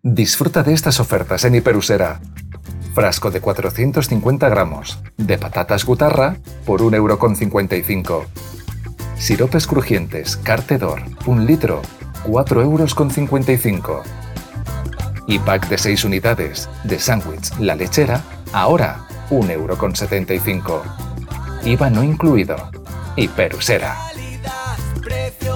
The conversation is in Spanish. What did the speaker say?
Disfruta de estas ofertas en Hiperusera. Frasco de 450 gramos de patatas gutarra por 1,55 €. Siropes crujientes Cartedor, 1 litro, 4,55 €. Y pack de 6 unidades de sándwich La Lechera, ahora 1,75 €. IVA no incluido. Hiperusera.